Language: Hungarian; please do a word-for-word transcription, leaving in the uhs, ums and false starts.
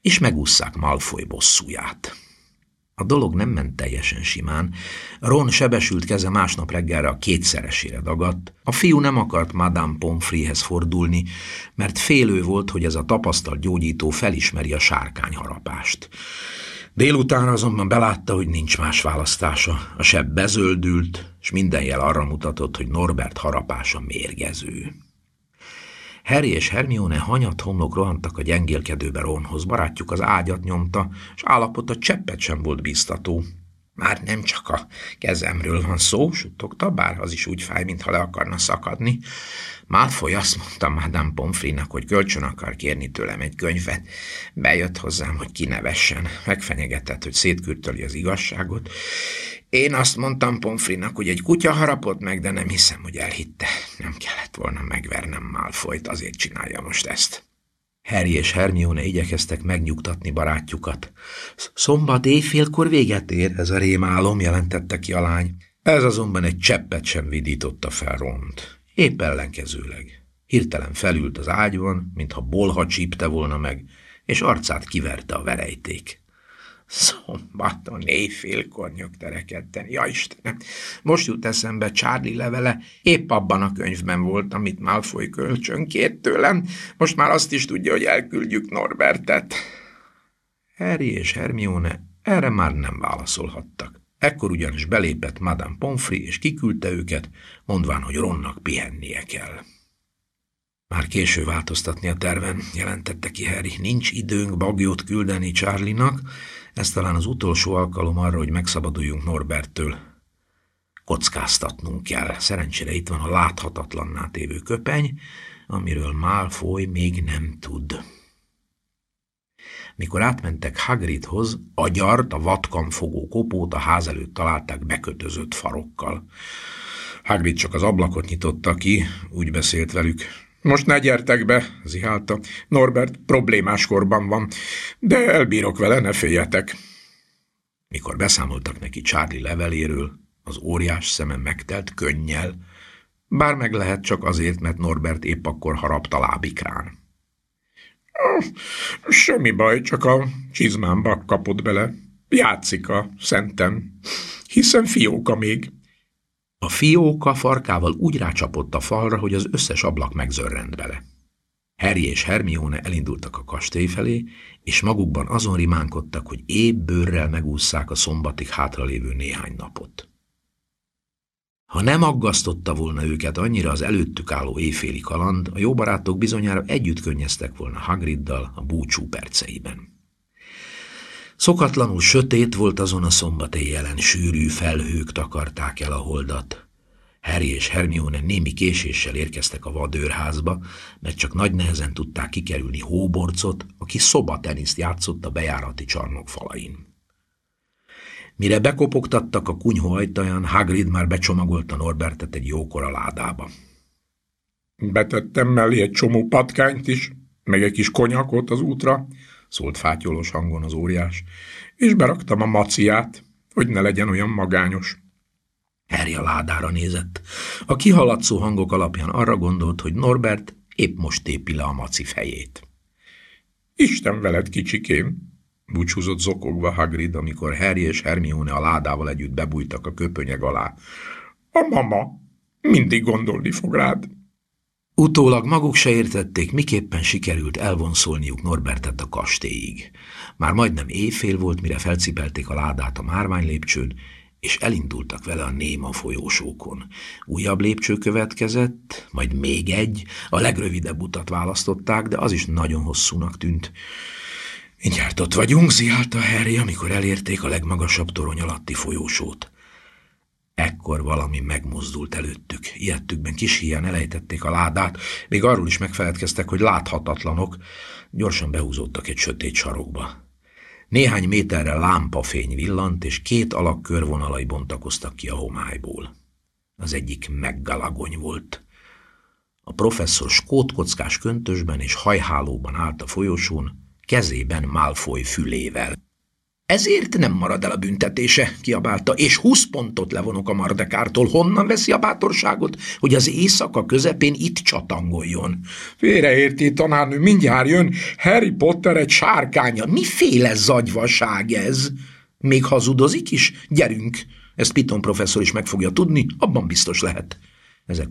és megússzák Malfoy bosszúját. A dolog nem ment teljesen simán. Ron sebesült keze másnap reggelre a kétszeresére dagadt. A fiú nem akart Madame Pomfreyhez fordulni, mert félő volt, hogy ez a tapasztalt gyógyító felismeri a sárkányharapást. Délután azonban belátta, hogy nincs más választása. A seb bezöldült, és minden jel arra mutatott, hogy Norbert harapása mérgező. Harry és Hermione hanyat homlok rohantak a gyengélkedőbe Ronhoz, barátjuk az ágyat nyomta, és állapota cseppet sem volt bíztató. Már nem csak a kezemről van szó, suttogta, bár az is úgy fáj, mintha le akarna szakadni. Malfoy azt mondta Madame Pomfreynak, hogy kölcsön akar kérni tőlem egy könyvet. Bejött hozzám, hogy kinevessen, megfenyegetett, hogy szétkürtöli az igazságot. Én azt mondtam Pomfreynak, hogy egy kutya harapott meg, de nem hiszem, hogy elhitte. Nem kellett volna megvernem Malfoyt, azért csinálja most ezt. Harry és Hermione igyekeztek megnyugtatni barátjukat. Szombat éjfélkor véget ér ez a rémálom, jelentette ki a lány. Ez azonban egy cseppet sem vidította fel Ront. Épp ellenkezőleg. Hirtelen felült az ágyban, mintha bolha csípte volna meg, és arcát kiverte a verejték. Szombaton éjfélkor nyögterekedten. Ja Istenem, most jut eszembe Charlie levele, épp abban a könyvben volt, amit Malfoy kölcsön kért tőlem, most már azt is tudja, hogy elküldjük Norbertet. Harry és Hermione erre már nem válaszolhattak. Ekkor ugyanis belépett Madame Pomfrey, és kiküldte őket, mondván, hogy Ronnak pihennie kell. Már késő változtatni a terven, jelentette ki Harry. Nincs időnk bagyot küldeni Charlie-nak, ez talán az utolsó alkalom arra, hogy megszabaduljunk Norberttől. Kockáztatnunk kell. Szerencsére itt van a láthatatlanná tévő köpeny, amiről Malfoy még nem tud. Mikor átmentek Hagridhoz, agyart, a vatkamfogó kopót a ház előtt találták bekötözött farokkal. Hagrid csak az ablakot nyitotta ki, úgy beszélt velük. Most ne gyertek be, zihálta. Norbert problémás korban van, de elbírok vele, ne féljetek. Mikor beszámoltak neki Charlie leveléről, az óriás szeme megtelt könnyel, bár meg lehet csak azért, mert Norbert épp akkor harapta lábikrán. Semmi baj, csak a csizmámba kapott bele. Játszik a szenten, hiszen fióka még. A fióka farkával úgy rácsapott a falra, hogy az összes ablak megzörrent bele. Harry és Hermione elindultak a kastély felé, és magukban azon rimánkodtak, hogy épp bőrrel megússzák a szombatig hátralévő néhány napot. Ha nem aggasztotta volna őket annyira az előttük álló éjféli kaland, a jó barátok bizonyára együtt könnyeztek volna Hagriddal a búcsú perceiben. Szokatlanul sötét volt azon a szombat éjjelen, sűrű felhők takarták el a holdat. Harry és Hermione némi késéssel érkeztek a vadőrházba, mert csak nagy nehezen tudták kikerülni Hóborcot, aki szobateniszt játszott a bejárati csarnok falain. Mire bekopogtattak a kunyhó ajtaján, Hagrid már becsomagolta Norbertet egy jókora ládába. Betettem mellé egy csomó patkányt is, meg egy kis konyakot az útra, szólt fátyolos hangon az óriás, és beraktam a maciát, hogy ne legyen olyan magányos. Harry a ládára nézett. A kihaladszó hangok alapján arra gondolt, hogy Norbert épp most tépi le a maci fejét. Isten veled, kicsikém, búcsúzott zokogva Hagrid, amikor Harry és Hermione a ládával együtt bebújtak a köpönyeg alá. A mama mindig gondolni fog rád. Utólag maguk se értették, miképpen sikerült elvonszolniuk Norbertet a kastélyig. Már majdnem éjfél volt, mire felcipelték a ládát a márványlépcsőn, és elindultak vele a néma folyósókon. Újabb lépcső következett, majd még egy, a legrövidebb utat választották, de az is nagyon hosszúnak tűnt. Mindjárt ott vagyunk, ziálta Harry, amikor elérték a legmagasabb torony alatti folyósót. Ekkor valami megmozdult előttük. Ijedtükben kis híján elejtették a ládát, még arról is megfeledkeztek, hogy láthatatlanok. Gyorsan behúzódtak egy sötét sarokba. Néhány méterre lámpafény villant, és két alak körvonalai bontakoztak ki a homályból. Az egyik McGonagall volt. A professzor skótkockás köntösben és hajhálóban állt a folyosón, kezében Malfoy fülével. Ezért nem marad el a büntetése, kiabálta, és húsz pontot levonok a Mardekártól. Honnan veszi a bátorságot, hogy az éjszaka közepén itt csatangoljon? Félreérti, tanárnő, mindjárt jön. Harry Potter egy sárkánya. Miféle zagyvaság ez? Még hazudozik is? Gyerünk! Ezt Piton professzor is meg fogja tudni, abban biztos lehet. Ezek